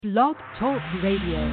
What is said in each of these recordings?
Blog Talk Radio.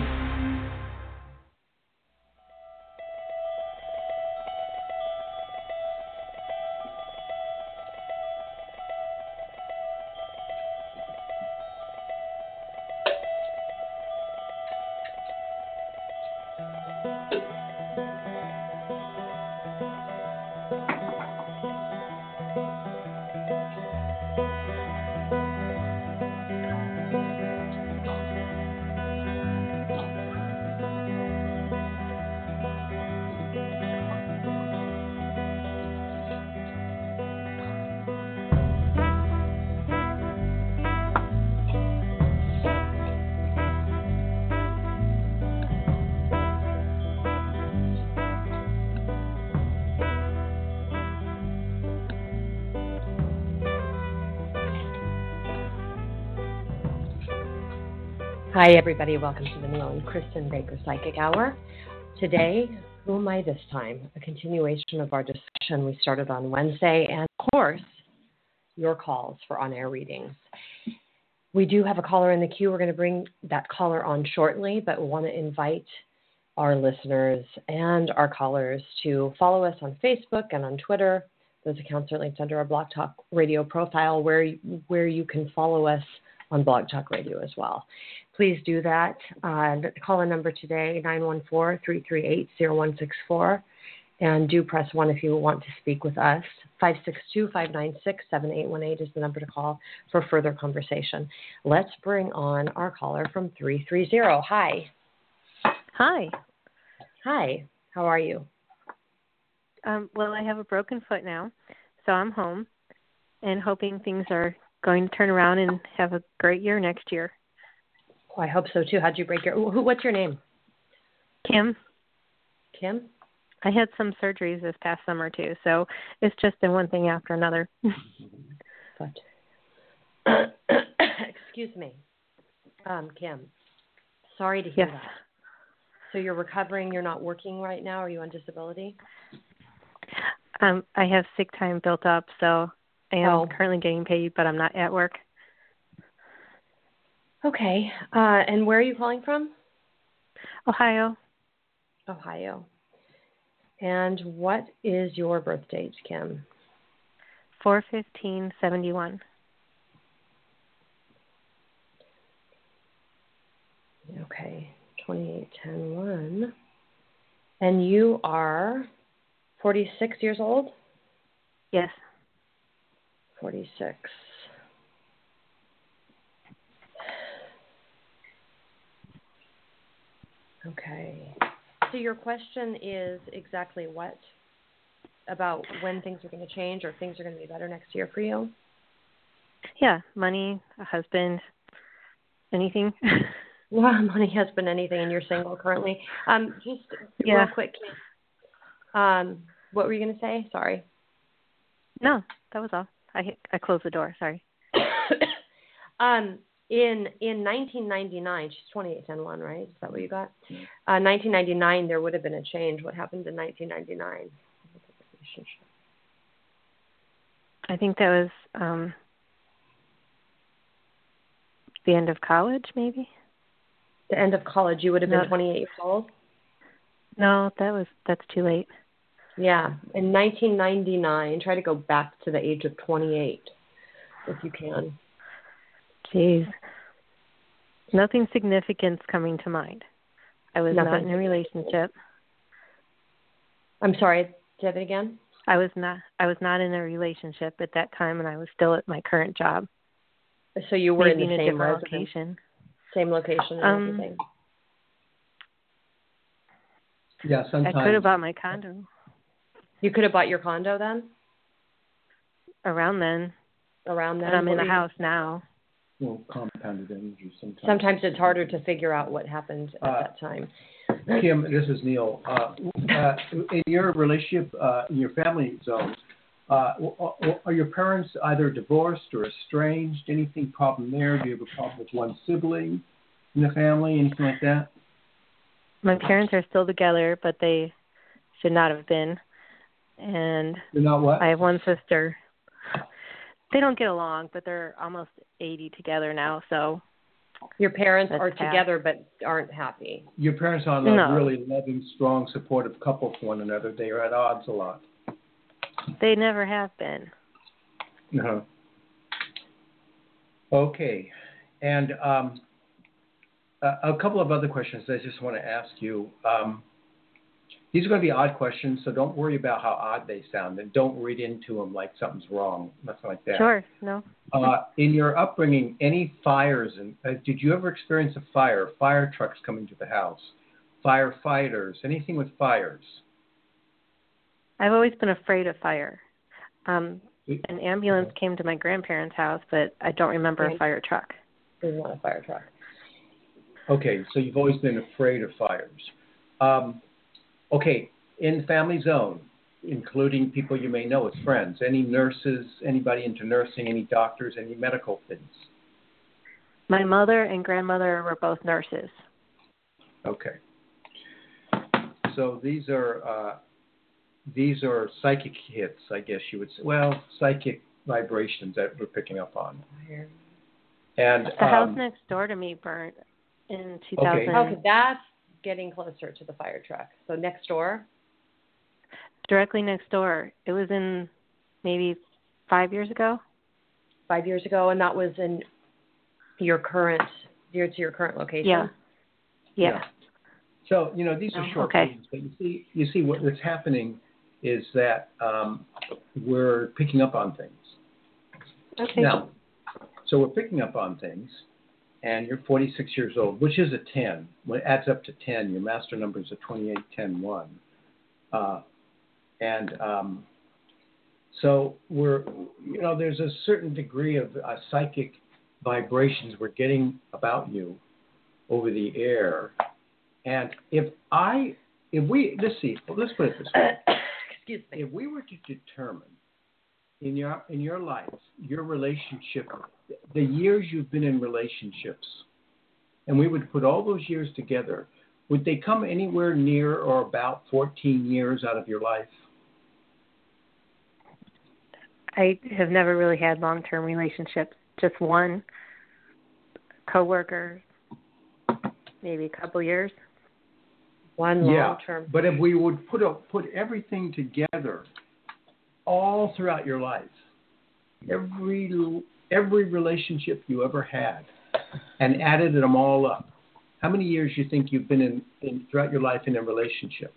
Hi, everybody. Welcome to the Neil and Kristen Baker Psychic Hour. Today, who am I this time? A continuation of our discussion we started on Wednesday, and of course, your calls for on-air readings. We do have a caller in the queue. We're going to bring that caller on shortly, but we want to invite our listeners and our callers to follow us on Facebook and on Twitter. Those accounts are linked under our Blog Talk Radio profile, where you can follow us on Blog Talk Radio as well. Please do that. The call-in number today, 914-338-0164. And do press 1 if you want to speak with us. 562-596-7818 is the number to call for further conversation. Let's bring on our caller from 330. Hi. Hi. Hi. How are you? Well, I have a broken foot now, so I'm home and hoping things are going to turn around and have a great year next year. Oh, I hope so, too. How'd you break your... What's your name? Kim. Kim? I had some surgeries this past summer, too, so it's just been one thing after another. But, excuse me. Kim, sorry to hear Yes. that. So you're recovering, you're not working right now? Are you on disability? I have sick time built up, so I am currently getting paid, but I'm not at work. Okay. And where are you calling from? Ohio. Ohio. And what is your birth date, Kim? 4/15/71. Okay. 28/10/1. And you are 46 years old? Yes. 46. Okay. So your question is exactly what? About when things are going to change or things are going to be better next year for you? Yeah, money, a husband, anything. Well, money, husband, anything, and you're single currently. Just real quick, what were you going to say? Sorry. No, that was all. I closed the door. Sorry. In 1999, she's 28/10/1, right? Is that what you got? 1999, there would have been a change. What happened in 1999? I think that was the end of college, maybe. The end of college, you would have been 28 years old? No, that's too late. Yeah, in 1999, try to go back to the age of 28, if you can. Jeez. Nothing significant's coming to mind. I was not in a relationship. I'm sorry, say that again? I was not in a relationship at that time, and I was still at my current job. So you were maybe in the in a same different residence? Location. Same location and everything? Yeah, sometimes. I could have bought my condo. You could have bought your condo then? Around then. Around then? But I'm in a house now. Well, compounded energy sometimes. Sometimes it's harder to figure out what happened at that time. Kim, this is Neil. In your relationship, in your family zone, are your parents either divorced or estranged? Anything problem there? Do you have a problem with one sibling in the family? Anything like that? My parents are still together, but they should not have been. And You're not what? I have one sister. They don't get along, but they're almost 80 together now, so Your parents That's are sad. together but aren't happy. Your parents are No. a really loving, strong, supportive couple for one another. They are at odds a lot. They never have been. No. Okay. And a couple of other questions I just want to ask you. These are going to be odd questions, so don't worry about how odd they sound, and don't read into them like something's wrong, nothing like that. Sure. No. In your upbringing, any fires, and did you ever experience a fire? Fire trucks coming to the house, firefighters, anything with fires? I've always been afraid of fire. An ambulance came to my grandparents' house, but I don't remember a fire truck. There's not a fire truck. Okay, so you've always been afraid of fires. Okay, in family zone, including people you may know as friends, any nurses, anybody into nursing, any doctors, any medical things? My mother and grandmother were both nurses. Okay. So these are psychic hits, I guess you would say. Well, psychic vibrations that we're picking up on. And the house next door to me burnt in 2000. Okay, that's getting closer to the fire truck. So next door? Directly next door. It was in maybe 5 years ago. 5 years ago, and that was in your current location? Yeah. So, these are short meetings, but you see what's happening is that we're picking up on things. Okay. Now, so we're picking up on things, and you're 46 years old, which is a 10. When it adds up to 10, your master number is a 28, 10, 1. So we're, there's a certain degree of psychic vibrations we're getting about you over the air. And let's put it this way. Excuse me. If we were to determine in your life, your relationship, the years you've been in relationships, and we would put all those years together, would they come anywhere near or about 14 years out of your life? I have never really had long-term relationships. Just one coworker, maybe a couple years. One long-term. But if we would put everything together, all throughout your life, every relationship you ever had, and added them all up, how many years do you think you've been in throughout your life in a relationship?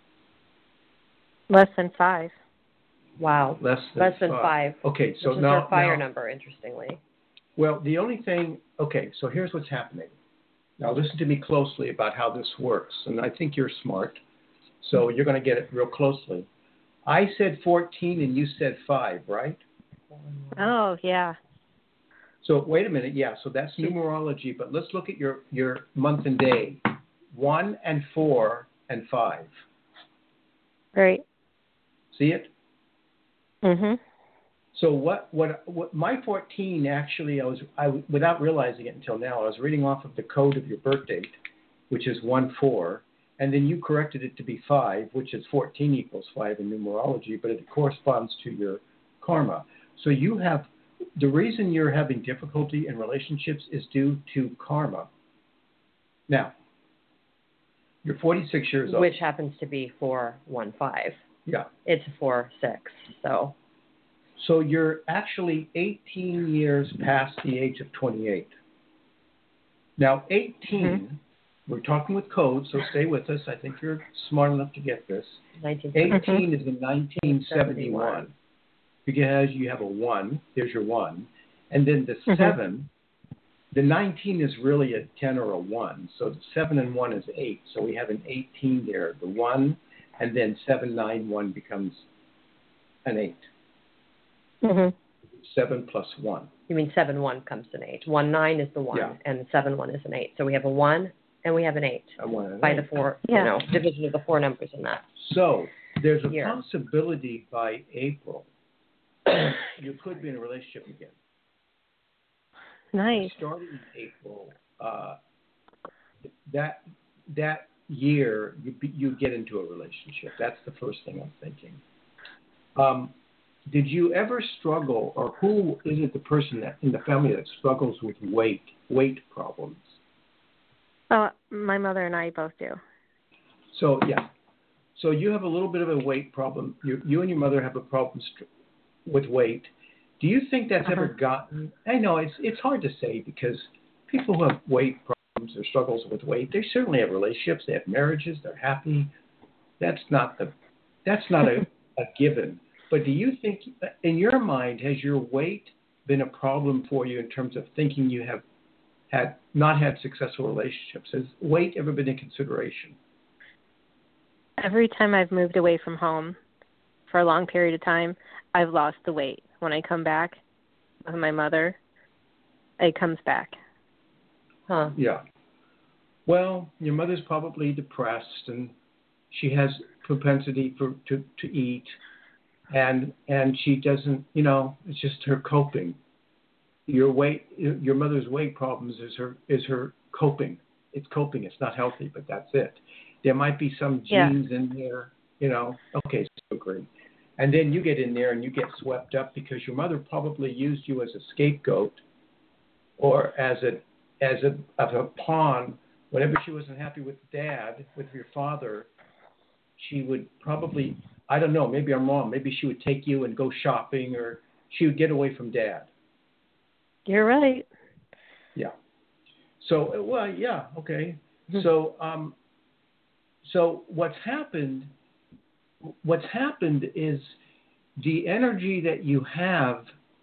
Less than 5. Wow. Less than 5. Okay, so which is your fire number, interestingly. Well, the only thing. Okay, so here's what's happening. Now listen to me closely about how this works, and I think you're smart, so you're going to get it real closely. I said 14 and you said 5, right? Oh, yeah. So wait a minute, so that's numerology, but let's look at your month and day. 1 and 4 and 5. Right. See it? Mhm. So what my 14 actually, I without realizing it until now, I was reading off of the code of your birth date, which is 1-4, and then you corrected it to be 5, which is 14 equals 5 in numerology, but it corresponds to your karma. So you have, the reason you're having difficulty in relationships is due to karma. Now, you're 46 years old. Which happens to be 4-1-5. Yeah. It's 4-6, so. So you're actually 18 years past the age of 28. Now, 18, we're talking with code, so stay with us. I think you're smart enough to get this. 18 is in 1971. Because you have a 1, there's your 1. And then the 7, the 19 is really a 10 or a 1. So the 7 and 1 is 8. So we have an 18 there. The 1, and then 7, 9, 1 becomes an 8. 7 plus 1. You mean 7-1 comes an 8. 1-9 is the 1, and 7-1 is an 8. So we have a 1 and we have an 8. A 1 and an by 8. The 4, division of the 4 numbers in that. So there's a possibility by April you could be in a relationship again. Nice. Starting in April, that year you get into a relationship. That's the first thing I'm thinking. did you ever struggle, or who is it the person that in the family that struggles with weight problems? Oh, my mother and I both do. So yeah, so you have a little bit of a weight problem. You and your mother have a problem with weight. Do you think that's ever gotten? I know it's hard to say because people who have weight problems or struggles with weight, they certainly have relationships, they have marriages, they're happy. That's not a given. But do you think, in your mind, has your weight been a problem for you in terms of thinking you have not had successful relationships? Has weight ever been a consideration? Every time I've moved away from home for a long period of time, I've lost the weight. When I come back with my mother, it comes back. Huh. Yeah. Well, your mother's probably depressed, and she has propensity to eat, and she doesn't. It's just her coping. Your mother's weight problems is her coping. It's coping. It's not healthy, but that's it. There might be some genes in there. Okay, so great. And then you get in there and you get swept up because your mother probably used you as a scapegoat or as a pawn. Whenever she wasn't happy with Dad, with your father, she would probably, I don't know, maybe I'm wrong. Maybe she would take you and go shopping, or she would get away from Dad. You're right. Yeah. So, well, yeah, okay. Mm-hmm. So what's happened is the energy that you have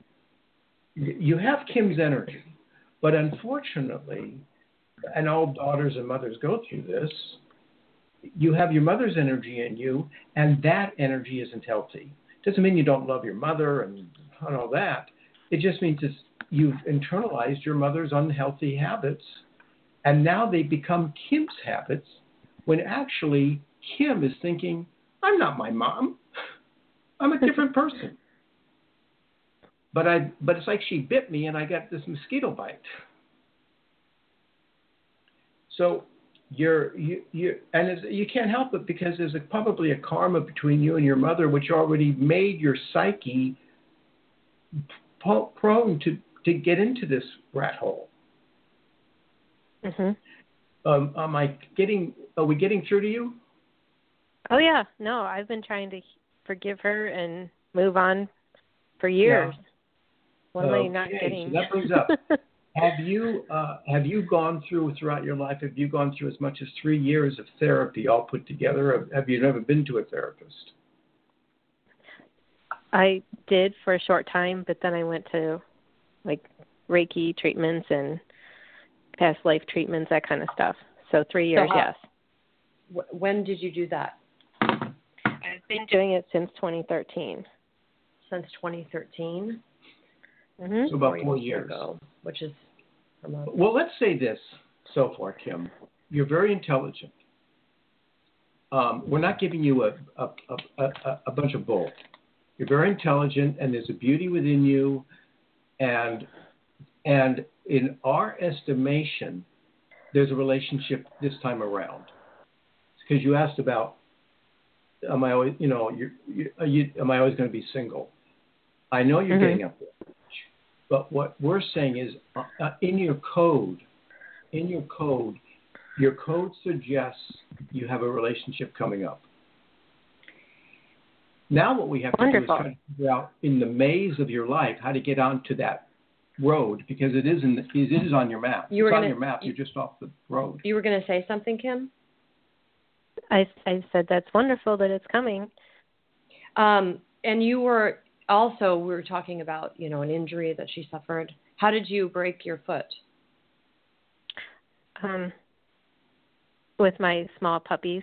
Kim's energy, but unfortunately, and all daughters and mothers go through this, you have your mother's energy in you, and that energy isn't healthy. Doesn't mean you don't love your mother and all that. It just means you've internalized your mother's unhealthy habits, and now they become Kim's habits, when actually Kim is thinking, I'm not my mom. I'm a different person. But it's like she bit me and I got this mosquito bite. So you can't help it because there's probably a karma between you and your mother, which already made your psyche prone to get into this rat hole. Mm-hmm. Are we getting through to you? Oh, yeah. No, I've been trying to forgive her and move on for years. Yeah. What am I not getting? So that brings up, have you gone throughout your life, have you gone through as much as 3 years of therapy all put together? Or have you never been to a therapist? I did for a short time, but then I went to Reiki treatments and past life treatments, that kind of stuff. So 3 years, yes. When did you do that? I've been doing it since 2013. Since 2013? Mm-hmm. So about 4 years ago, which is a month. Well, let's say this so far, Kim. You're very intelligent. We're not giving you a bunch of bull. You're very intelligent, and there's a beauty within you, and in our estimation, there's a relationship this time around. Because you asked about, am I always, am I always going to be single? I know you're getting up there, but what we're saying is, in your code suggests you have a relationship coming up. Now what we have to do is try to figure out in the maze of your life how to get onto that road, because it is on your map. It's on your map. You're just off the road. You were going to say something, Kim? I said that's wonderful that it's coming. And you were also, we were talking about, an injury that she suffered. How did you break your foot? With my small puppies.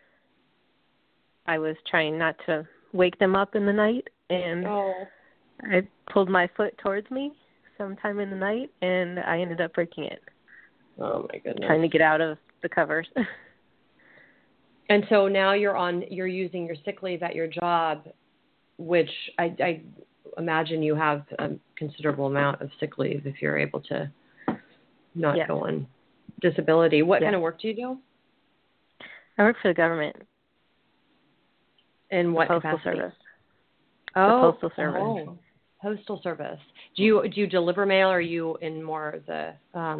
I was trying not to wake them up in the night, and I pulled my foot towards me sometime in the night, and I ended up breaking it. Oh, my goodness. Trying to get out of the covers. And so now you're using your sick leave at your job, which I imagine you have a considerable amount of sick leave if you're able to not go on disability. What kind of work do you do? I work for the government. In what Postal capacity? Service. Oh, the Postal Service. Oh, Postal Service. Do you deliver mail, or are you in more of the?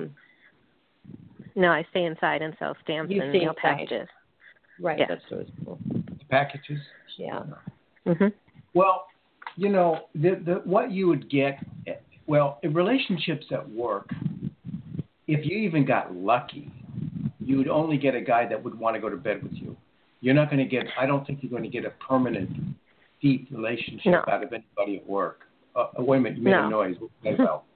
No, I stay inside and sell stamps and mail packages. Right. Yeah. That's what cool. Packages. Yeah. Mhm. Well, you know, the what you would get. Well, in relationships at work, if you even got lucky, you would only get a guy that would want to go to bed with you. You're not going to get. I don't think you're going to get a permanent, deep relationship out of anybody at work. Wait a minute, you made a noise. What's that about?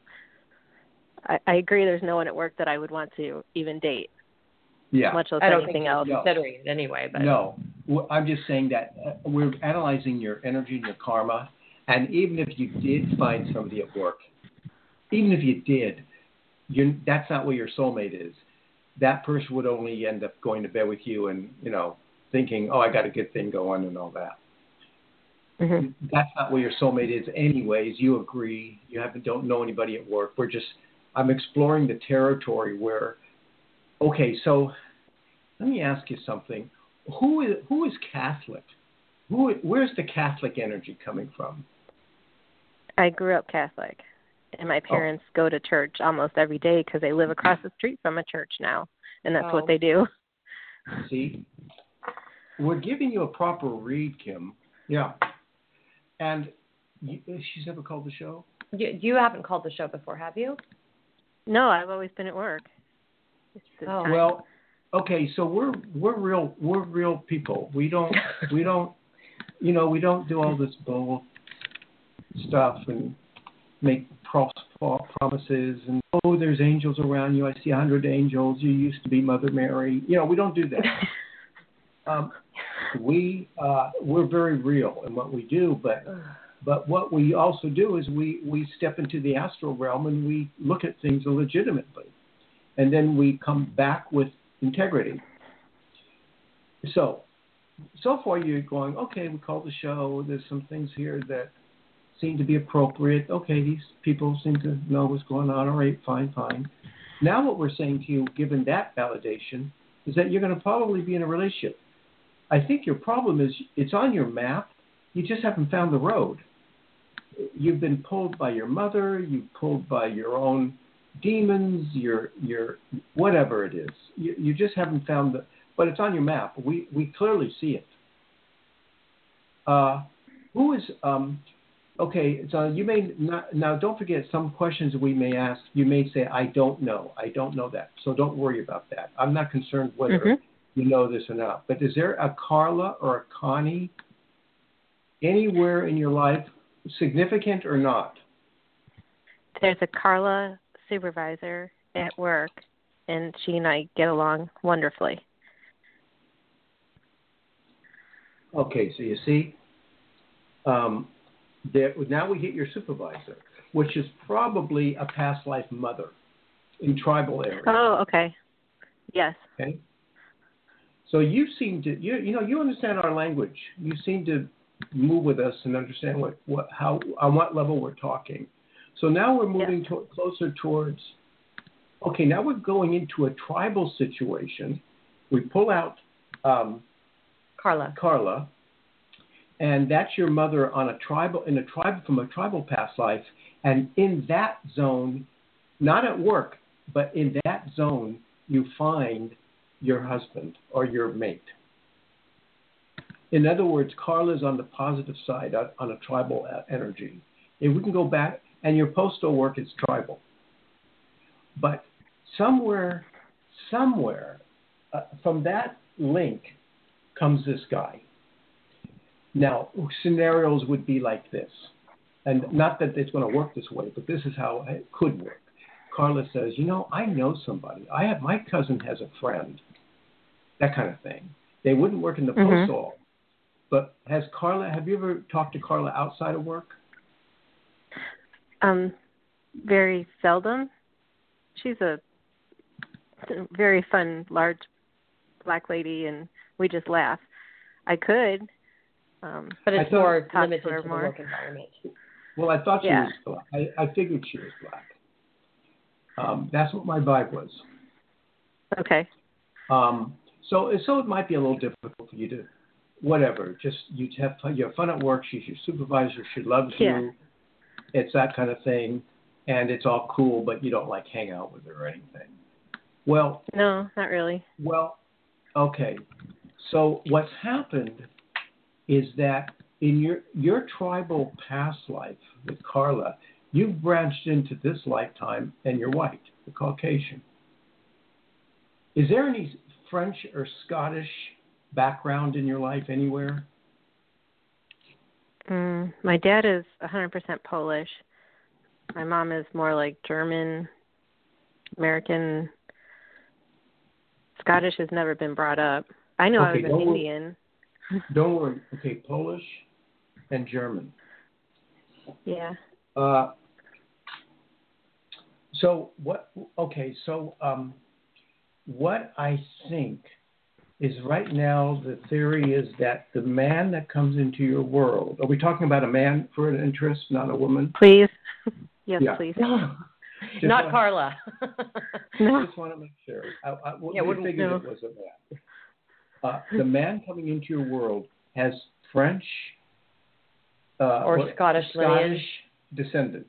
I agree. There's no one at work that I would want to even date. Yeah. Much less I don't anything think else. Considering it anyway, but no. I'm just saying that we're analyzing your energy and your karma, and even if you did find somebody at work, even if you did, that's not where your soulmate is. That person would only end up going to bed with you and, you know, thinking, oh, I got a good thing going and all that. Mm-hmm. That's not where your soulmate is anyways. You agree. You don't know anybody at work. I'm exploring the territory where, okay, so let me ask you something. Who is Catholic? Where's the Catholic energy coming from? I grew up Catholic, and my parents go to church almost every day because they live across the street from a church now, and that's what they do. See? We're giving you a proper read, Kim. Yeah. And she's never called the show? You haven't called the show before, have you? No, I've always been at work. Well, okay, so we're real people. We don't we don't do all this bull stuff and make promises and there's angels around you. I see 100 angels. You used to be Mother Mary. You know, we don't do that. We're very real in what we do, but what we also do is we step into the astral realm and we look at things legitimately, and then we come back with integrity. So far you're going, okay, we called the show. There's some things here that seem to be appropriate. Okay, these people seem to know what's going on. All right, fine. Now what we're saying to you, given that validation, is that you're going to probably be in a relationship. I think your problem is it's on your map. You just haven't found the road. You've been pulled by your mother. You've pulled by your own demons, your whatever it is. You just haven't found but it's on your map. We clearly see it. Who is okay? So you may not, now. Don't forget some questions we may ask. You may say, "I don't know. I don't know that." So don't worry about that. I'm not concerned whether you know this or not. But is there a Carla or a Connie anywhere in your life, significant or not? There's a Carla supervisor at work, and she and I get along wonderfully. Okay, so you see, now we hit your supervisor, which is probably a past life mother in tribal areas. Oh, okay. Yes. Okay. So you seem to, you understand our language. You seem to move with us and understand how on what level we're talking. So now we're moving closer towards. Okay, now we're going into a tribal situation. We pull out Carla, and that's your mother from a tribal past life, and in that zone, not at work, but in that zone, you find your husband or your mate. In other words, Carla's on the positive side on a tribal energy. If we can go back, and your postal work is tribal, but somewhere from that link comes this guy. Now, scenarios would be like this, and not that it's going to work this way, but this is how it could work. Carla says, I know somebody. My cousin has a friend, that kind of thing. They wouldn't work in the postal, but have you ever talked to Carla outside of work? Very seldom. She's a very fun, large black lady, and we just laugh. I could. But it's more limited to the work environment. Well, I thought she was black. I figured she was black. That's what my vibe was. Okay. So it might be a little difficult for you to whatever. Just you have fun at work. She's your supervisor. She loves you. It's that kind of thing, and it's all cool. But you don't like hang out with her or anything. Well, no, not really. Well, okay. So what's happened is that in your tribal past life with Carla, you've branched into this lifetime, and you're white, the Caucasian. Is there any French or Scottish background in your life anywhere? My dad is 100% Polish. My mom is more like German, American. Scottish has never been brought up. I know I was an Indian. Don't worry. Okay, Polish and German. Yeah. So what? Okay, so what I think is right now the theory is that the man that comes into your world. Are we talking about a man for an interest, not a woman? Please. Yes, yeah. Please. Not Carla. No. Just want to make sure. We figured it was a man. The man coming into your world has French or Scottish lineage descendants.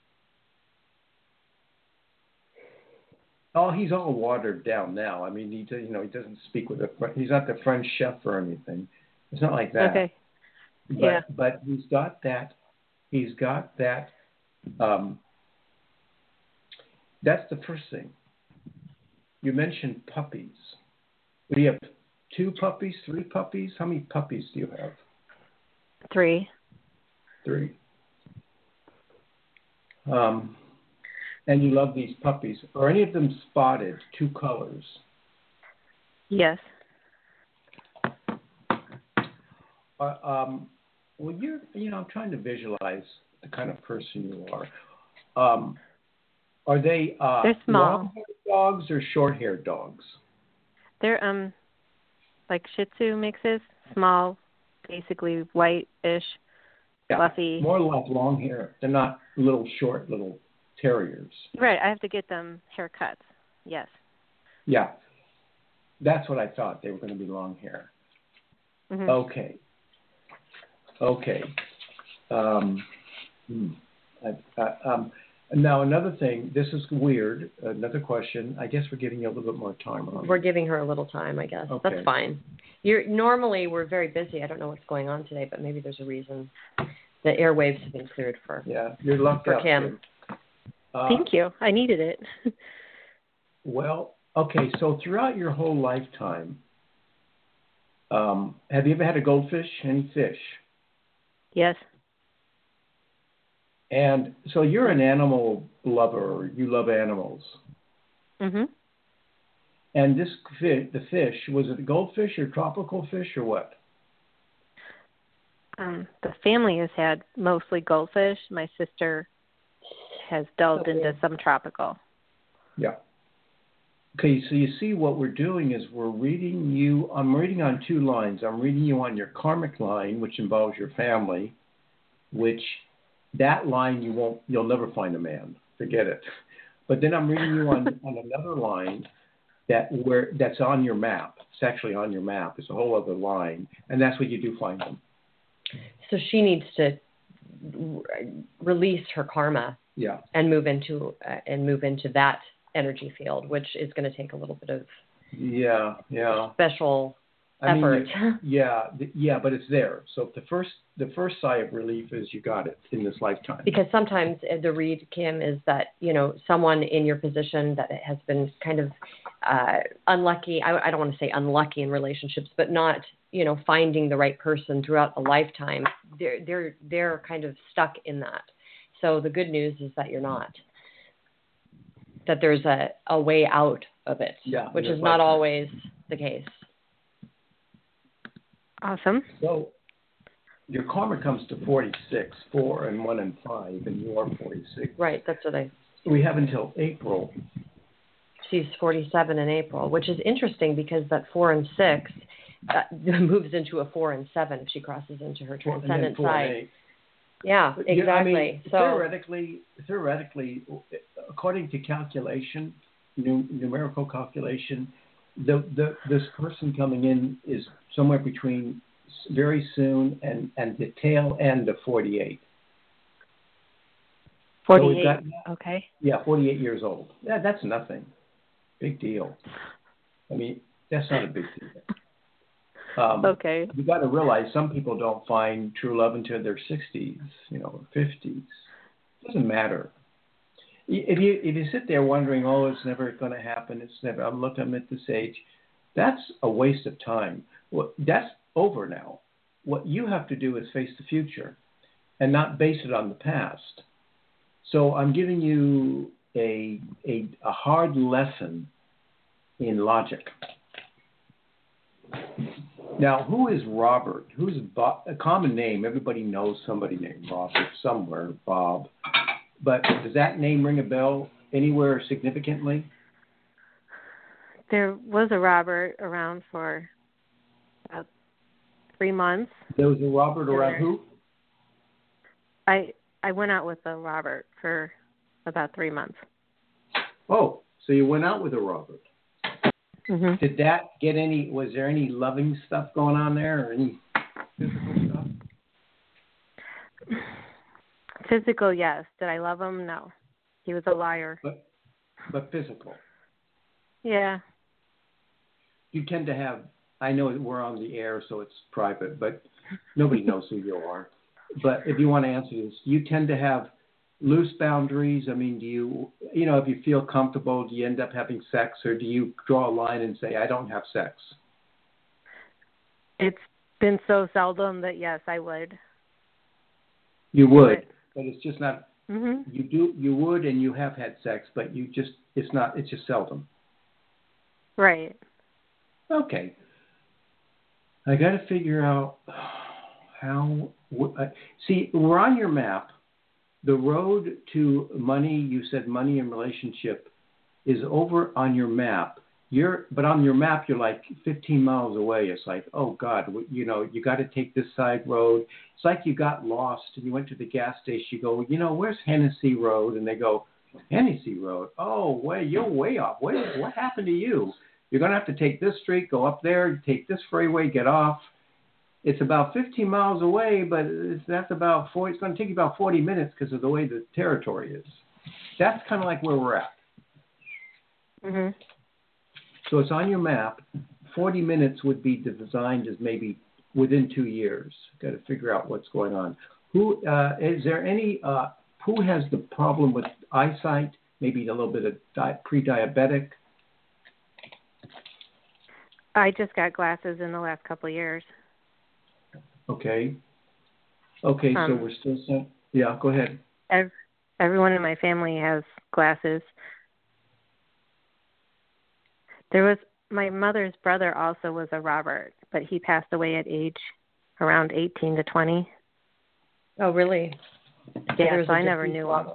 Oh, he's all watered down now. I mean, he doesn't speak with he's not the French chef or anything. It's not like that. Okay. But he's got that. He's got that. That's the first thing. You mentioned puppies. Do you have 2 puppies, 3 puppies? How many puppies do you have? 3. 3. And you love these puppies. Are any of them spotted, 2 colors? Yes. Well, I'm trying to visualize the kind of person you are. Are they they're small. Long-haired dogs or short-haired dogs? They're like Shih Tzu mixes, small, basically white-ish, fluffy. More like long hair. They're not little terriers. Right. I have to get them haircuts. Yes. Yeah. That's what I thought. They were going to be long hair. Mm-hmm. Okay. Now, another thing, this is weird, another question. I guess we're giving you a little bit more time. We're giving her a little time, I guess. Okay. That's fine. Normally, we're very busy. I don't know what's going on today, but maybe there's a reason. The airwaves have been cleared for you're lucky for Kim. Thank you. I needed it. Well, okay, so throughout your whole lifetime, have you ever had a goldfish, any fish? Yes. And so you're an animal lover. You love animals. Mm-hmm. And this the fish, was it a goldfish or tropical fish or what? The family has had mostly goldfish. My sister has delved into some tropical. Yeah. Okay, so you see what we're doing is I'm reading on 2 lines. I'm reading you on your karmic line, which involves your family, which that line you'll never find a man. Forget it. But then I'm reading you on another line that's on your map. It's actually on your map. It's a whole other line, and that's what you do find them. So she needs to release her karma. Yeah. And move into that energy field, which is going to take a little bit of special effort. But it's there. So the first sigh of relief is you got it in this lifetime. Because sometimes the read, Kim, is that someone in your position that has been kind of unlucky. I don't want to say unlucky in relationships, but not finding the right person throughout a lifetime. They're kind of stuck in that. So the good news is that you're not. That there's a way out of it, which is not always the case. Awesome. So your karma comes to 46, 4 and 1 and 5, and you are 46. Right, that's what we have until April. She's 47 in April, which is interesting because that 4 and 6 moves into a 4 and 7 if she crosses into her transcendent side. Yeah, exactly. So theoretically, according to calculation, numerical calculation, this person coming in is somewhere between very soon and the tail end of 48. 48. So okay. Yeah, 48 years old. Yeah, that's nothing. Big deal. I mean, that's not a big deal. Okay. You got to realize some people don't find true love until their 60s, 50s. It doesn't matter. If you sit there wondering, oh, it's never going to happen, I'm at this age, that's a waste of time. Well, that's over now. What you have to do is face the future and not base it on the past. So I'm giving you a hard lesson in logic. Now, who is Robert? Who's a common name? Everybody knows somebody named Robert somewhere, Bob. But does that name ring a bell anywhere significantly? There was a Robert around for about 3 months. There was a Robert around who? I went out with a Robert for about 3 months. Oh, so you went out with a Robert. Mm-hmm. Did that get was there any loving stuff going on there or any physical stuff? Physical, yes. Did I love him? No. He was a liar. But physical? Yeah. You tend to have, I know we're on the air, so it's private, but nobody knows who you are. But if you want to answer this, do you tend to have loose boundaries? I mean, do you, if you feel comfortable, do you end up having sex, or do you draw a line and say, I don't have sex? It's been so seldom that, yes, I would. You would, but it's just not, mm-hmm. You would, and you have had sex, but it's just seldom. Right. Okay. I got to figure out how, see, we're on your map. The road to money, you said money and relationship, is over on your map. But on your map, you're like 15 miles away. It's like, oh, God, you got to take this side road. It's like you got lost and you went to the gas station. You go, where's Hennessy Road? And they go, Hennessy Road? Oh, you're way off. What happened to you? You're going to have to take this street, go up there, take this freeway, get off. It's about 15 miles away, but it's going to take you about 40 minutes because of the way the territory is. That's kind of like where we're at. Mm-hmm. So it's on your map. 40 minutes would be designed as maybe within 2 years. Got to figure out what's going on. Who is there any? Who has the problem with eyesight? Maybe a little bit of pre-diabetic. I just got glasses in the last couple of years. Okay. So we're still. Yeah, go ahead. Everyone in my family has glasses. My mother's brother also was a Robert, but he passed away at age around 18 to 20. Oh, really? Yeah, so I never knew him.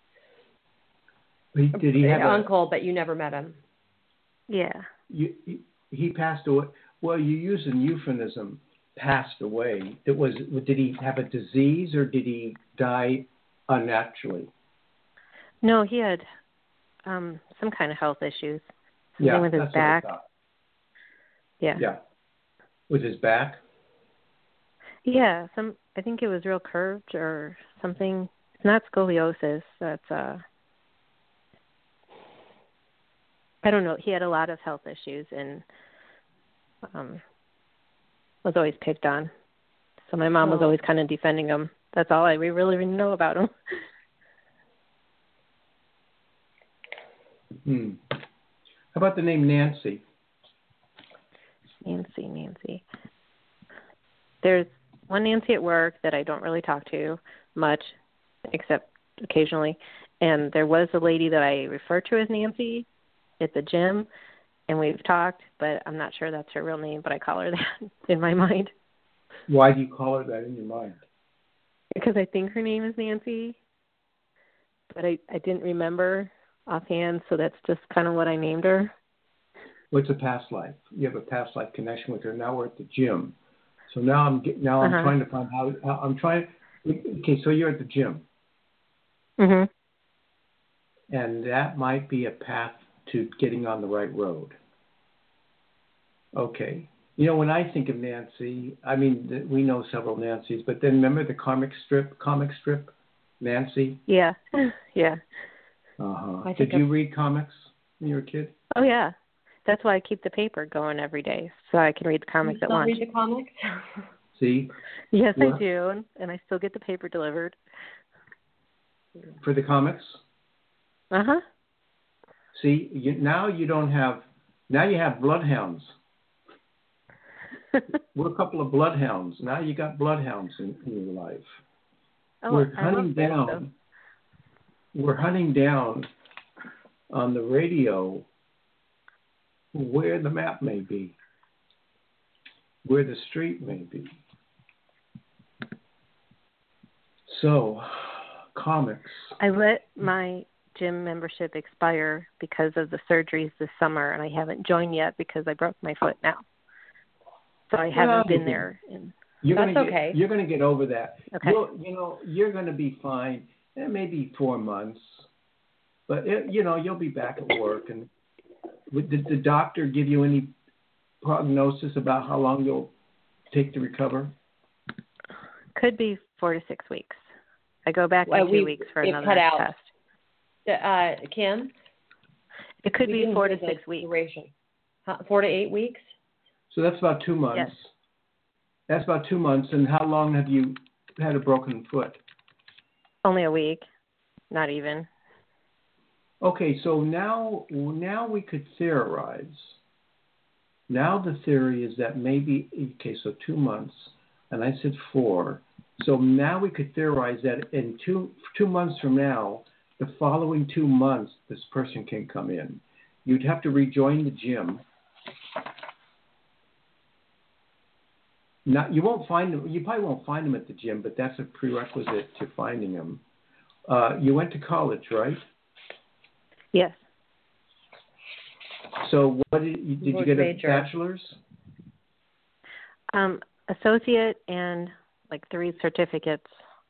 Did he have an uncle, but you never met him? Yeah. He passed away. Well, you use an euphemism, passed away. Did he have a disease or did he die unnaturally? No, he had some kind of health issues. Something with his back. Yeah. With his back? Yeah, I think it was real curved or something. It's not scoliosis. That's I don't know. He had a lot of health issues and was always picked on. So my mom was always kind of defending him. That's all we really know about him. How about the name Nancy? Nancy. There's one Nancy at work that I don't really talk to much, except occasionally. And there was a lady that I refer to as Nancy at the gym, and we've talked, but I'm not sure that's her real name, but I call her that in my mind. Why do you call her that in your mind? Because I think her name is Nancy, but I didn't remember offhand, so that's just kind of what I named her. What's a past life? You have a past life connection with her. Now we're at the gym. So now I'm trying to find how I'm trying. Okay, so you're at the gym. Mhm. And that might be a path to getting on the right road. Okay. You know, when I think of Nancy, I mean, we know several Nancys, but then remember the comic strip, Nancy? Yeah. Yeah. Uh-huh. Did you read comics when you were a kid? Oh, yeah. That's why I keep the paper going every day, so I can read the comics at lunch. You still read the comics? See? Yes, I do, and I still get the paper delivered. For the comics? Uh-huh. See, now you have bloodhounds. We're a couple of bloodhounds. Now you got bloodhounds in your life. Oh, We're hunting down. We're hunting down on the radio where the map may be, where the street may be. So, comics. I let my gym membership expire because of the surgeries this summer, and I haven't joined yet because I broke my foot now. So I haven't been there. That's okay. You're going to get over that. Okay. You're going to be fine. It may be 4 months, but you'll be back at work. And did the doctor give you any prognosis about how long you'll take to recover? Could be 4 to 6 weeks. I go back in 2 weeks for another test. Kim? It could be 4 to 6 weeks. Duration. 4 to 8 weeks? So that's about 2 months. Yes. That's about 2 months. And how long have you had a broken foot? Only a week. Not even. Okay, so now we could theorize. Now the theory is that maybe, okay, so 2 months, and I said 4. So now we could theorize that in two months from now, the following 2 months, this person can come in. You'd have to rejoin the gym. You won't find them. You probably won't find them at the gym, but that's a prerequisite to finding them. You went to college, right? Yes. So what did you get a bachelor's? Associate and like 3 certificates.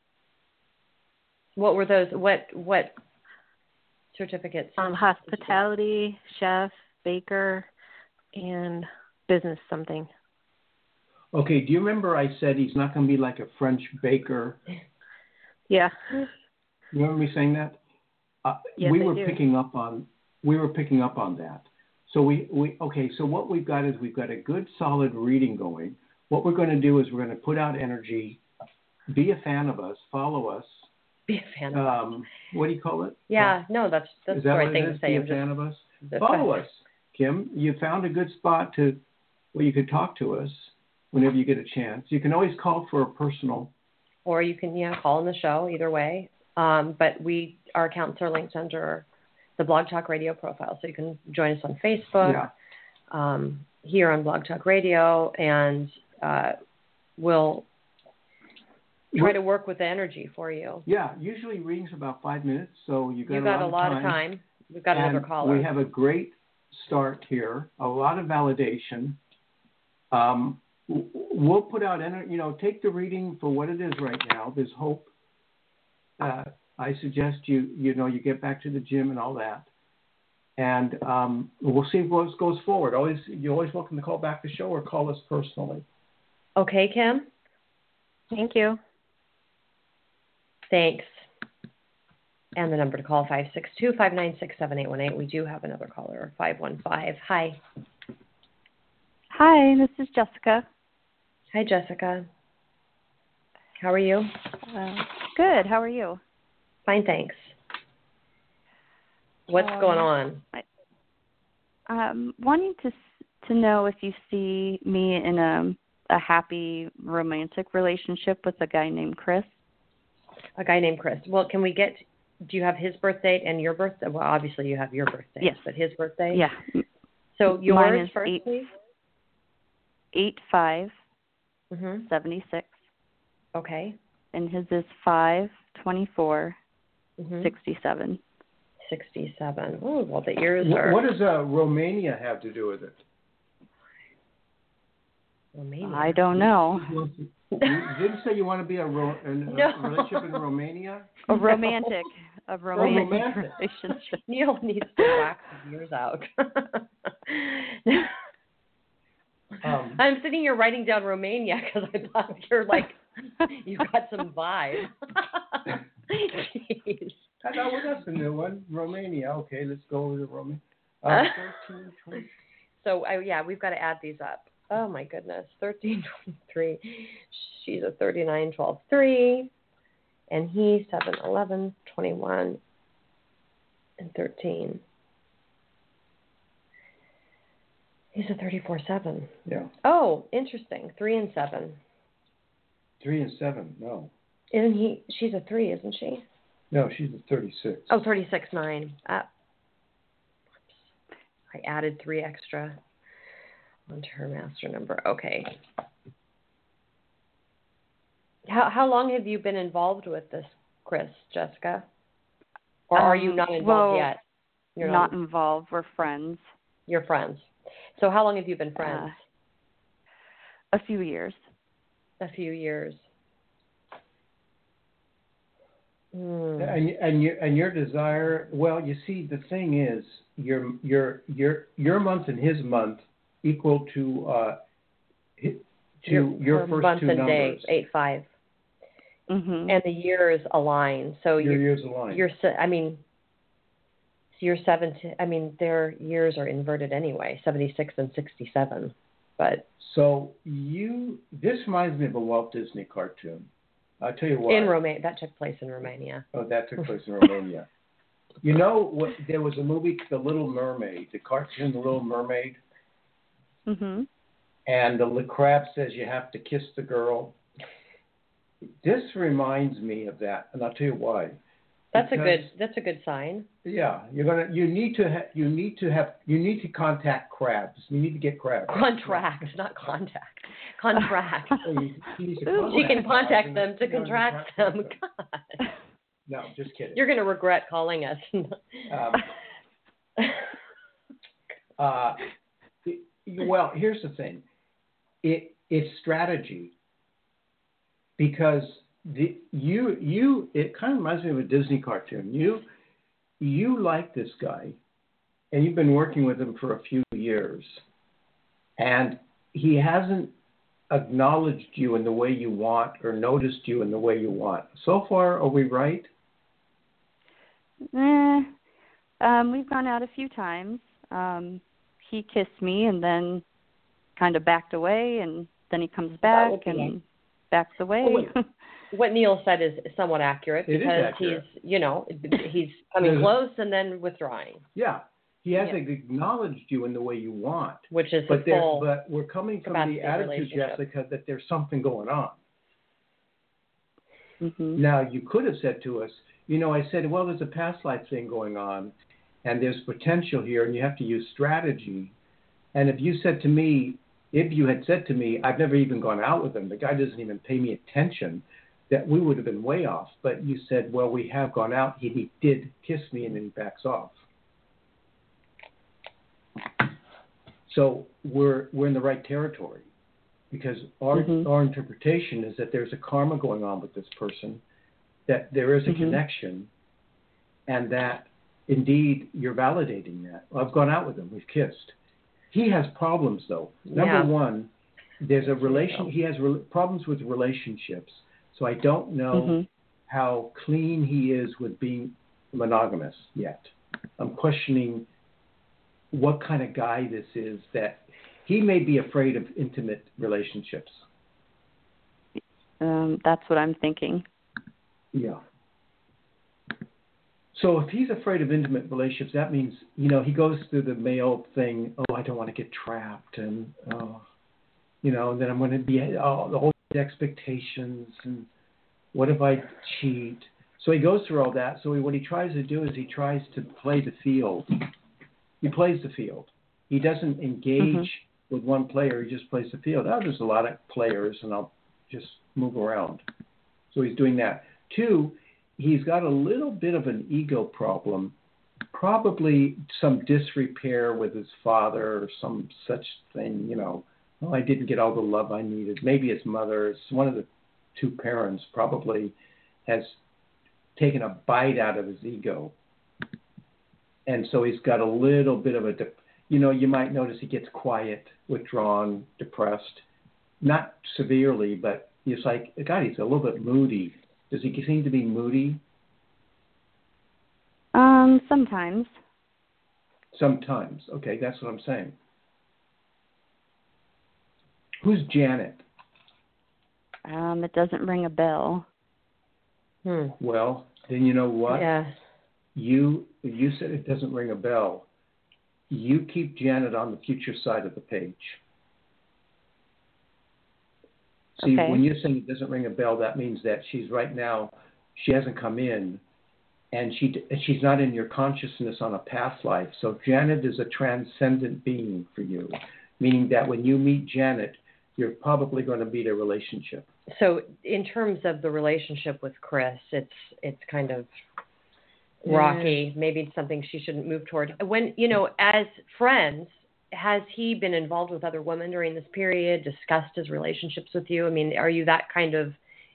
What were those? What certificates? Hospitality, chef, baker, and business something. Okay, do you remember I said he's not going to be like a French baker? Yeah. You remember me saying that? Yes, we were picking up on that. So so what we've got is we've got a good solid reading going. What we're going to do is we're going to put out energy, be a fan of us, follow us. Be a fan of us. What do you call it? Yeah, no, that's the right thing to say. Be a fan of us. Follow us, Kim. You found a good spot where you could talk to us whenever you get a chance. You can always call for a personal. Or you can call in the show, either way. But our accounts are linked under the Blog Talk Radio profile. So you can join us on Facebook, here on Blog Talk Radio, and we'll try to work with the energy for you. Yeah, usually readings about 5 minutes, so you got a lot of time. We've got another caller. We have a great start here, a lot of validation. We'll put out, take the reading for what it is right now. There's hope. I suggest you get back to the gym and all that. And we'll see what goes forward. You're always welcome to call back the show or call us personally. Okay, Kim? Thank you. Thanks. And the number to call, 562-596-7818. We do have another caller, 515. Hi. Hi, this is Jessica. Hi, Jessica. How are you? Good. How are you? Fine, thanks. What's going on? Wanting to know if you see me in a happy romantic relationship with a guy named Chris. A guy named Chris. Well, do you have his birthday and your birthday? Well, obviously you have your birthday. Yes. But his birthday? Yeah. So yours Mine is first, please? 8/5/76. Okay. And his is 5/24/67. 67. Oh, well, the years are... What does Romania have to do with it? Romania? I don't know. You didn't say you want to be in a relationship in Romania? A romantic relationship. Neil needs to wax his ears out. I'm sitting here writing down Romania because I thought you're like, you got some vibe. Jeez. I thought, well, that's a new one. Romania. Okay, let's go with the Romania. 13, 20. So, we've got to add these up. Oh, my goodness. 13, 23. She's a 39, 12, 3. And he's 7, 11, 21, and 13. He's a 34, 7. Yeah. Oh, interesting. 3 and 7. 3 and 7, no. Isn't he? She's a 3, isn't she? No, she's a 36. Oh, 36, 9. I added 3 extra onto her master number. Okay. How long have you been involved with this, Chris, Jessica? Or are you not involved yet? You're not involved. We're friends. You're friends. So how long have you been friends? A few years. A few years. And your desire. Well, you see, the thing is, your month and his month equal to your first month two and numbers. Day, 8-5. Mm-hmm. And the years align. So your years align. You're 70. I mean, their years are inverted anyway, 76 and 67. But so this reminds me of a Walt Disney cartoon. I'll tell you what. In Romania, that took place in Romania. Oh, that took place in Romania. You know what? There was a movie, The Little Mermaid, the cartoon, The Little Mermaid. Mhm. And the crab says you have to kiss the girl. This reminds me of that, and I'll tell you why. That's a good sign. Yeah, you need to contact crabs. You need to get crabs. Contract, not contact. Contract. She can contact them to contract them. God. No, just kidding. You're going to regret calling us. Well, here's the thing. It's strategy, because it kind of reminds me of a Disney cartoon. You like this guy, and you've been working with him for a few years, and he hasn't acknowledged you in the way you want or noticed you in the way you want. So far, are we right? We've gone out a few times. He kissed me and then kind of backed away, and then he comes back and backs away. Well, what Neil said is somewhat accurate, because he's coming close and then withdrawing. Yeah. He hasn't acknowledged you in the way you want. Which is but we're coming from the attitude, Jessica, that there's something going on. Mm-hmm. Now, you could have said to us, I said, well, there's a past life thing going on, and there's potential here, and you have to use strategy. And if you had said to me, I've never even gone out with him, the guy doesn't even pay me attention, that we would have been way off. But you said, well, we have gone out. He did kiss me, and then he backs off. So we're in the right territory, because our interpretation is that there's a karma going on with this person, that there is a connection, and that indeed you're validating that. Well, I've gone out with him. We've kissed. He has problems, though. Number one, there's a he has problems with relationships. So I don't know how clean he is with being monogamous yet. I'm questioning what kind of guy this is, that he may be afraid of intimate relationships. That's what I'm thinking. Yeah. So if he's afraid of intimate relationships, that means, he goes through the male thing, I don't want to get trapped, and, and then I'm going to be, the whole expectations, and what if I cheat? So he goes through all that. So what he tries to do is he tries to play the field. He plays the field. He doesn't engage with one player. He just plays the field. There's a lot of players, and I'll just move around. So he's doing that. 2, he's got a little bit of an ego problem, probably some disrepair with his father or some such thing, I didn't get all the love I needed. Maybe his mother, one of the 2 parents, probably has taken a bite out of his ego. And so he's got a little bit of you might notice he gets quiet, withdrawn, depressed. Not severely, but he's like, God, he's a little bit moody. Does he seem to be moody? Sometimes. Sometimes. Okay, that's what I'm saying. Who's Janet? It doesn't ring a bell. Well, then you know what? Yeah. You said it doesn't ring a bell. You keep Janet on the future side of the page. See, Okay. when you're saying it doesn't ring a bell, that means that she's right now, she hasn't come in, and she's not in your consciousness on a past life. So Janet is a transcendent being for you, meaning that when you meet Janet, you're probably going to meet a relationship. So in terms of the relationship with Chris, it's kind of rocky. Maybe it's something she shouldn't move toward. When, as friends, has he been involved with other women during this period, discussed his relationships with you? I mean, is it that kind of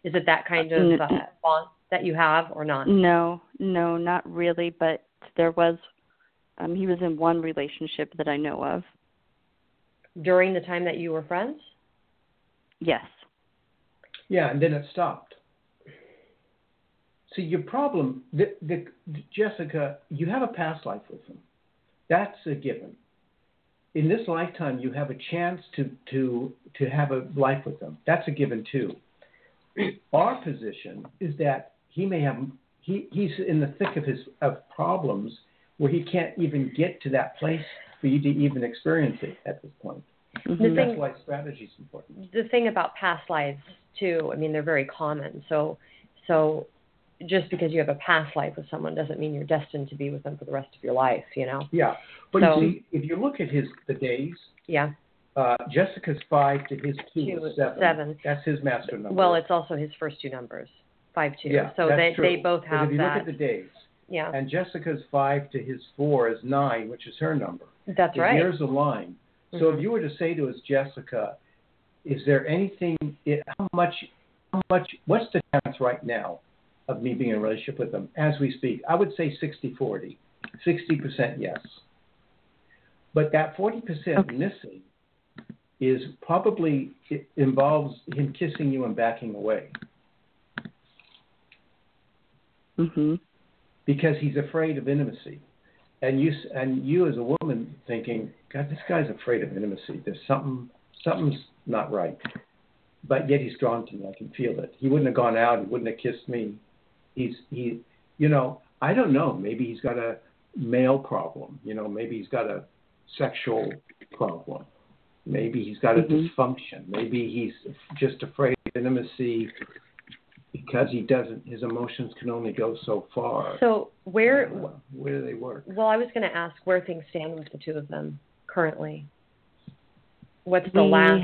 bond that you have or not? No, not really, but there was, he was in one relationship that I know of. During the time that you were friends? Yes. Yeah, and then it stopped. See, your problem, Jessica, you have a past life with him. That's a given. In this lifetime, you have a chance to have a life with them. That's a given too. Our position is that he's in the thick of problems where he can't even get to that place for you to even experience it at this point. Mm-hmm. That's why strategy is important. The thing about past lives too, I mean, they're very common. So just because you have a past life with someone doesn't mean you're destined to be with them for the rest of your life, Yeah, but you see, if you look at the days, yeah, Jessica's 5 to his 2 is 7. That's his master number. Well, it's also his first two numbers, 5-2. Yeah, so they both have that. But if you look at the days, yeah, and Jessica's 5 to his 4 is 9, which is her number. That's right. There's a line. So if you were to say to us, Jessica, is there anything? How much? What's the chance right now of me being in a relationship with them as we speak? I would say 60-40. 60% yes. But that 40% missing is probably, it involves him kissing you and backing away. Mm-hmm. Because he's afraid of intimacy. And you as a woman thinking, God, this guy's afraid of intimacy. There's something's not right. But yet he's drawn to me. I can feel it. He wouldn't have gone out. He wouldn't have kissed me. I don't know. Maybe he's got a male problem. Maybe he's got a sexual problem. Maybe he's got a dysfunction. Maybe he's just afraid of intimacy because his emotions can only go so far. So where do they work? Well, I was going to ask where things stand with the two of them currently. What's the last?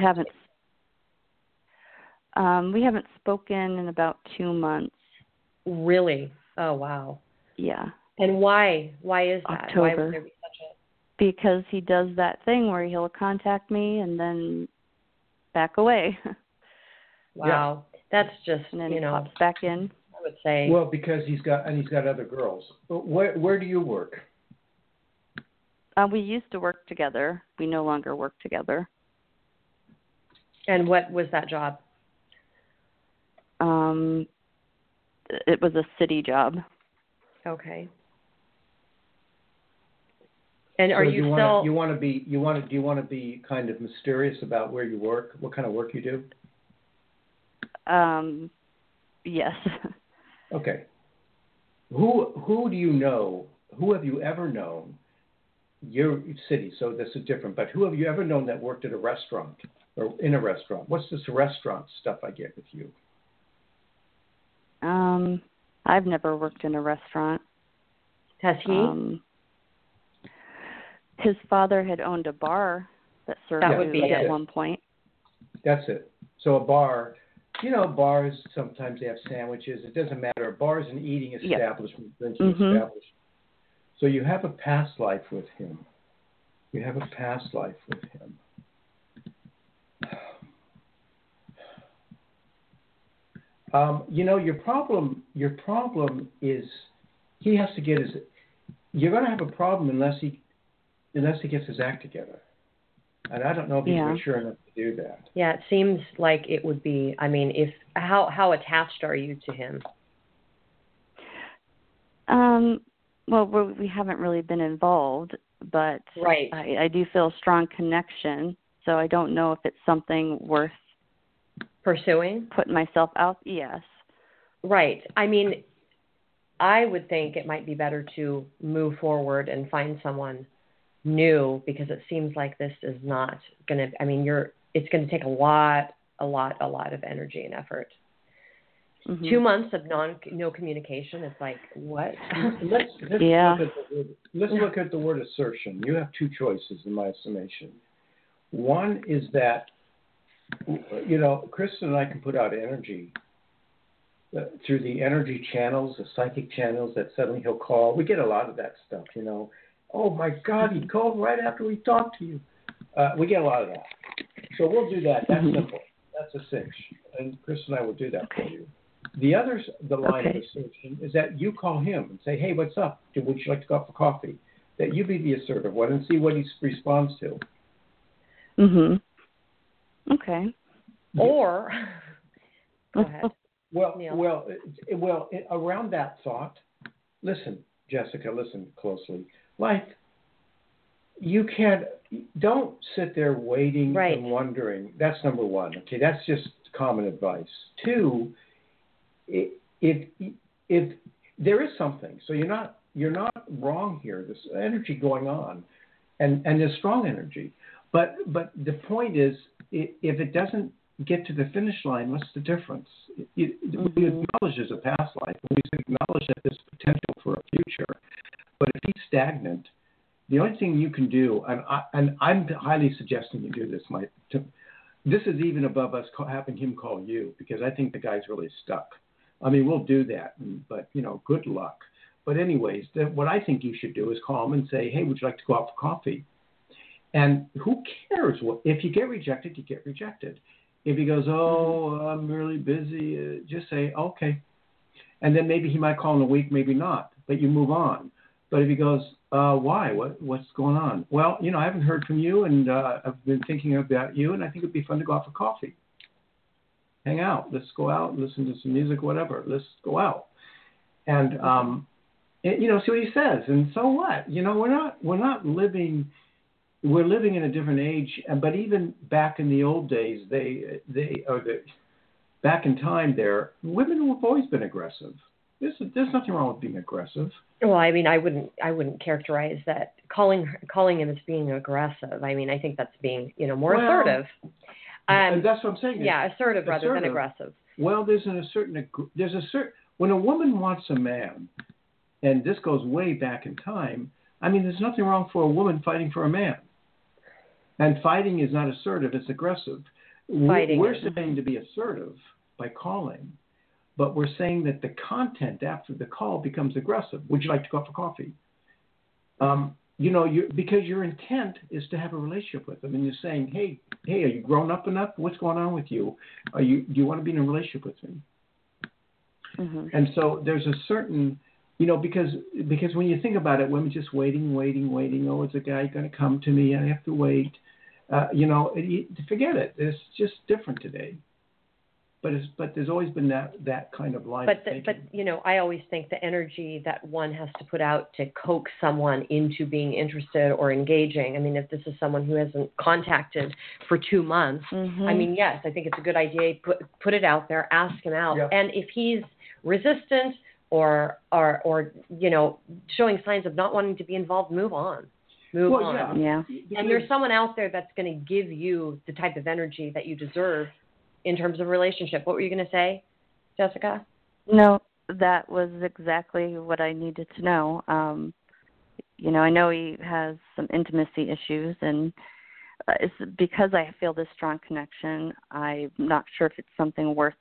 We haven't spoken in about 2 months. Really? Oh, wow. Yeah. And why? Why is that? October. Why would there be such a... Because he does that thing where he'll contact me and then back away. Wow. Yeah. That's just, and then he pops back in. I would say. Well, because he's got other girls. Where do you work? We used to work together. We no longer work together. And what was that job? It was a city job. Okay. And so are do you still? Do you want to be kind of mysterious about where you work? What kind of work you do? Yes. Okay. Who do you know? Who have you ever known? Your city, so this is different. But who have you ever known that worked at a restaurant or in a restaurant? What's this restaurant stuff I get with you? I've never worked in a restaurant. Has he? His father had owned a bar that served food at one point. That's it. So a bar, bars, sometimes they have sandwiches. It doesn't matter. A bar is an eating establishment, drinking establishment. So you have a past life with him. Your problem is he has to get you're going to have a problem unless unless he gets his act together. And I don't know if he's mature enough to do that. Yeah, it seems like it would be. I mean, how attached are you to him? Well, we haven't really been involved, but right. I do feel a strong connection. So I don't know if it's something worth pursuing. Putting myself out. Yes. Right. I mean, I would think it might be better to move forward and find someone new, because it seems like this is not going to, I mean, it's going to take a lot of energy and effort. Mm-hmm. 2 months of no communication. It's like, what? Let's look at the word assertion. You have two choices in my summation. One is that, Kristen and I can put out energy through the energy channels, the psychic channels that suddenly he'll call. We get a lot of that stuff, Oh, my God, he called right after we talked to you. We get a lot of that. So we'll do that. That's simple. That's a cinch. And Chris and I will do that for you. The line of assertion is that you call him and say, hey, what's up? Would you like to go out for coffee? That you be the assertive one and see what he responds to. Mm-hmm. Okay. Or, go ahead. Well, around that thought, listen, Jessica, listen closely. Don't sit there waiting and wondering. That's number one. Okay, that's just common advice. Two, if there is something, so you're not wrong here. There's energy going on, and there's strong energy. But the point is, if it doesn't get to the finish line, what's the difference? We acknowledge there's a past life. We acknowledge that there's potential for a future. But if he's stagnant, the only thing you can do, and I'm highly suggesting you do this, Mike. This is even above us having him call you, because I think the guy's really stuck. I mean, we'll do that, but good luck. But anyways, what I think you should do is call him and say, hey, would you like to go out for coffee? And who cares? If you get rejected, you get rejected. If he goes, I'm really busy, just say, okay. And then maybe he might call in a week, maybe not, but you move on. But if he goes, why? What's going on? Well, I haven't heard from you, and I've been thinking about you, and I think it'd be fun to go out for coffee. Hang out. Let's go out, listen to some music, whatever. Let's go out. And, see what he says. And so what? We're not living... We're living in a different age, but even back in the old days, back in time there, women have always been aggressive. There's nothing wrong with being aggressive. Well, I mean, I wouldn't characterize that calling him as being aggressive. I mean, I think that's being, more assertive. That's what I'm saying. Yeah, assertive rather than aggressive. Well, when a woman wants a man, and this goes way back in time, I mean, there's nothing wrong for a woman fighting for a man. And fighting is not assertive, it's aggressive. We're saying to be assertive by calling, but we're saying that the content after the call becomes aggressive. Would you like to go out for coffee? Because your intent is to have a relationship with them, and you're saying, hey, are you grown up enough? What's going on with you? Do you want to be in a relationship with me? Mm-hmm. And so there's a certain... because when you think about it, women just waiting. Oh, is a guy going to come to me? I have to wait. Forget it. It's just different today. But there's always been that kind of line of thinking. But I always think the energy that one has to put out to coax someone into being interested or engaging. I mean, if this is someone who hasn't contacted for 2 months, I mean, yes, I think it's a good idea. Put it out there, ask him out, and if he's resistant or showing signs of not wanting to be involved, move on. Move on. Yeah. And there's someone out there that's going to give you the type of energy that you deserve in terms of relationship. What were you going to say, Jessica? No, that was exactly what I needed to know. I know he has some intimacy issues, and it's because I feel this strong connection. I'm not sure if it's something worth.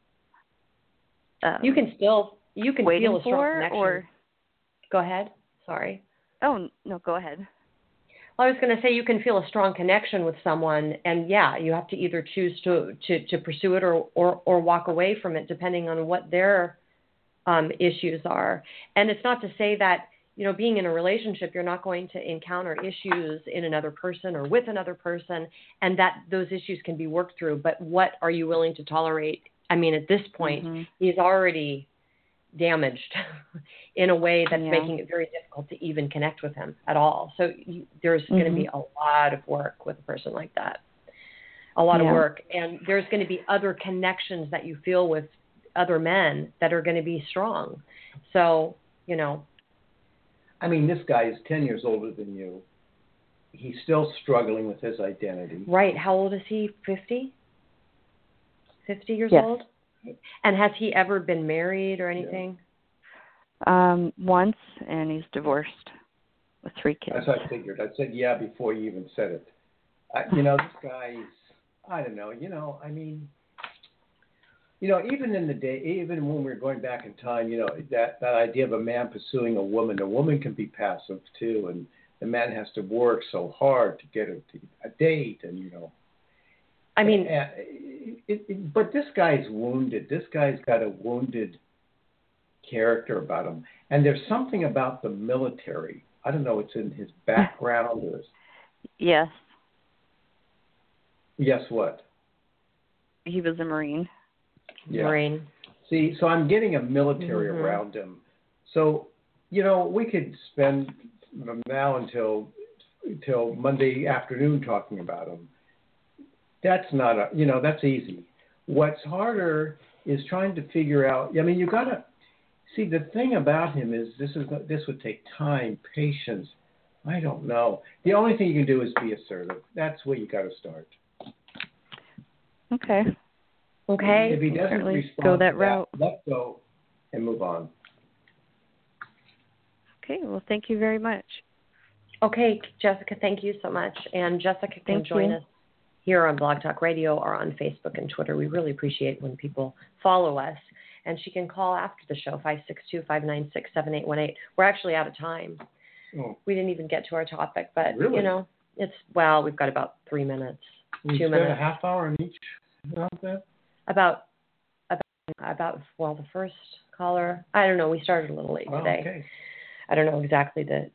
You can feel a strong connection. Or go ahead. Sorry. Oh no, go ahead. Well, I was going to say you can feel a strong connection with someone, and you have to either choose to pursue it or walk away from it, depending on what their issues are. And it's not to say that being in a relationship, you're not going to encounter issues in another person or with another person, and that those issues can be worked through. But what are you willing to tolerate? I mean, at this point, he's already damaged in a way that's making it very difficult to even connect with him at all. So there's going to be a lot of work with a person like that, a lot of work. And there's going to be other connections that you feel with other men that are going to be strong. So, I mean, this guy is 10 years older than you. He's still struggling with his identity. Right. How old is he? 50? 50 years old? And has he ever been married or anything? Once, and he's divorced with 3 kids. That's what I figured. I said, yeah, before you even said it. This guy's, I don't know, I mean, even in the day, even when we're going back in time, that idea of a man pursuing a woman can be passive too, and the man has to work so hard to get a date, and I mean, but this guy's wounded. This guy's got a wounded character about him, and there's something about the military. I don't know. It's in his background or. Yes. Yes. What? He was a Marine. Yeah. Marine. See, so I'm getting a military around him. So, we could spend from now until Monday afternoon talking about him. That's not that's easy. What's harder is trying to figure out. I mean, you got to see, the thing about him is this would take time, patience. I don't know. The only thing you can do is be assertive. That's where you got to start. Okay. If he doesn't respond go that route, let go and move on. Okay. Well, thank you very much. Okay, Jessica, thank you so much. And Jessica can join us here on Blog Talk Radio or on Facebook and Twitter. We really appreciate when people follow us. And she can call after the show, 562-596-7818. We're actually out of time. Oh. We didn't even get to our topic, but, really? We've got about 3 minutes, we 2 minutes. A half hour on each? About the first caller. I don't know. We started a little late today. Okay. I don't know exactly the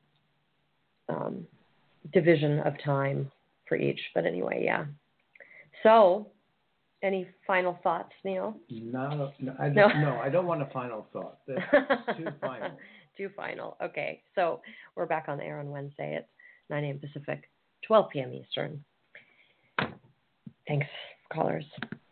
division of time for each, but anyway, yeah. So, any final thoughts, Neil? No, I don't want a final thought. That's too final. Too final. Okay, so we're back on the air on Wednesday at 9 a.m. Pacific, 12 p.m. Eastern. Thanks, callers.